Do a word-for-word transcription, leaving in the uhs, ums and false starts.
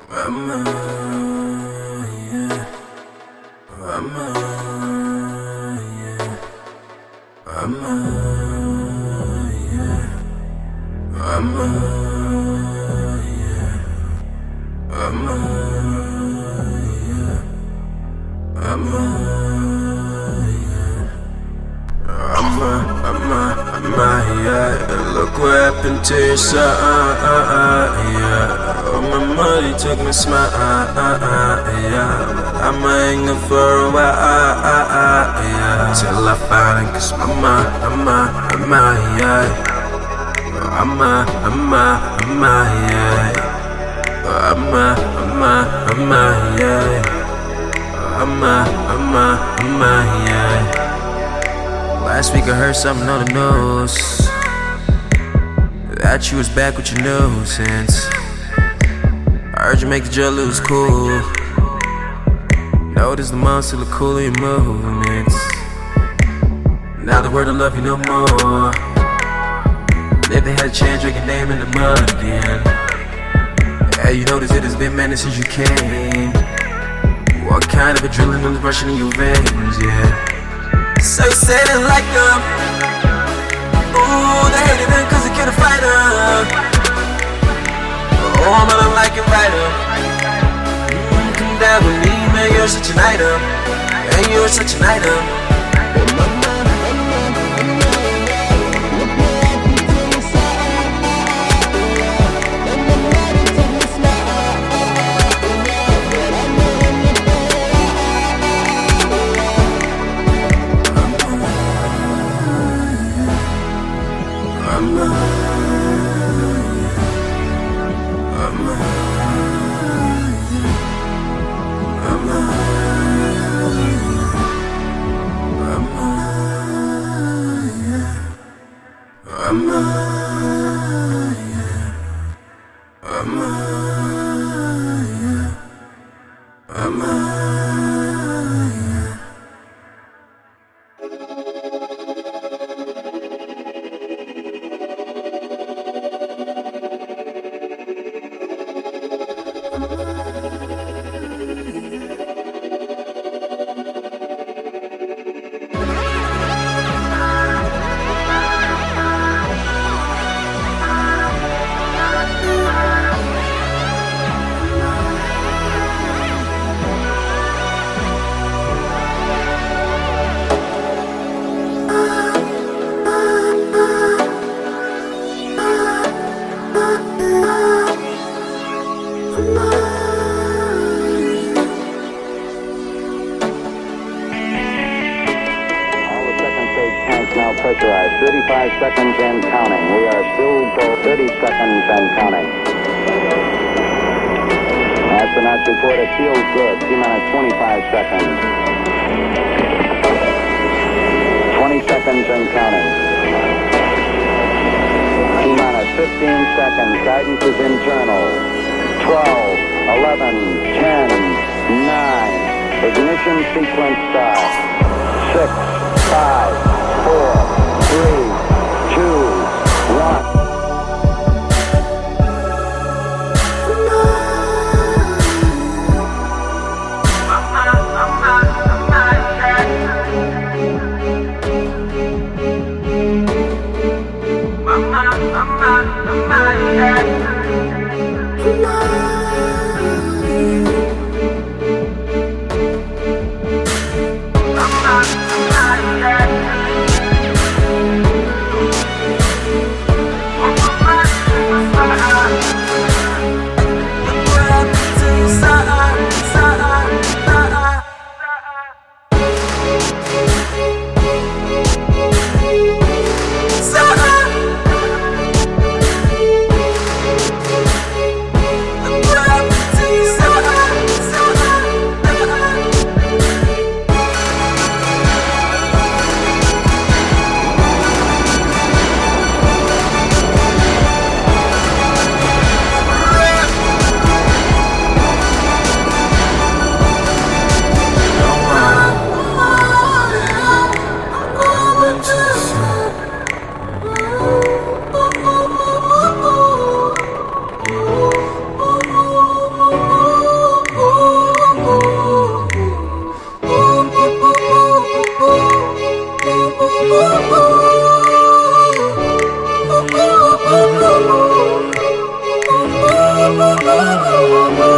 Mama, yeah. Mama, yeah. Mama, yeah. Mama, yeah. Mama, yeah. Mama, yeah. Mama, mama, mama, yeah. Look what happened to your son, yeah. Oh, my money took my smile, yeah. I'ma hang up for a while, yeah. Till I find it, cause mama, mama, mama, yeah. Mama, mama, mama, yeah. Mama, mama, mama, yeah. Mama, mama, mama, yeah. Last week I heard something on the news that you was back with your nuisance. I heard you make the jail lose cool. Notice the months still look cool in your movements. Now the word I love you no more. If they had a chance, drink your name in the mud again. Yeah, you notice it has been minutes since you came. What kind of adrenaline is rushing in your veins, yeah. So you say they like them. Ooh, they hated them cause they couldn't fight them. Oh, but I like it right up. Mm, come down with me, man, you're such an item. And you're such an item. Pressurized. thirty-five seconds and counting. We are still for thirty seconds and counting. Astronauts report it feels good. T-minus twenty-five seconds. twenty seconds and counting. T-minus fifteen seconds. Guidance is internal. twelve, eleven, ten, nine. Ignition sequence start. six, five, four, three, two, one. I'm